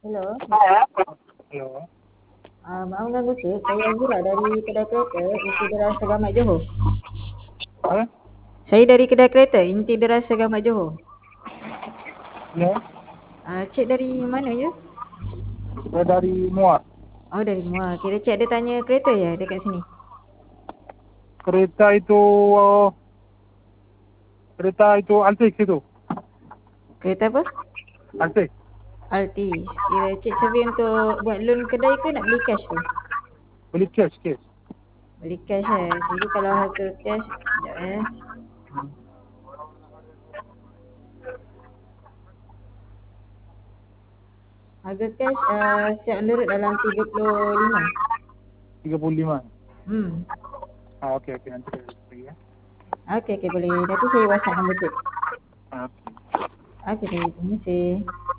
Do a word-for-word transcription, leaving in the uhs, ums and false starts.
Hello. Hello. Ah, maaf ganggu Cik. Saya Azura dari kedai kereta Inti Deras Segamat Johor. Apa? Saya dari kedai kereta Inti Deras Segamat Johor. Ya, Ah, Cik dari mana je? saya dari Muar. Oh, dari Muar. Kira Cik ada tanya kereta ya dekat sini? Kereta itu uh, kereta itu Altis itu. Kereta apa? Altis. Altis. Kira Cik survey untuk buat loan kedai ke nak beli cash tu? Beli cash, cash. Beli cash eh. Jadi kalau harga cash, sekejap eh. Harga cash uh, siap on the road dalam tiga puluh lima. tiga puluh lima. Hmm. Ah, okey okey nanti saya bagi ya. Okey, okey boleh. Nanti saya WhatsApp nombor Cik. Ah, Okey, terima kasih.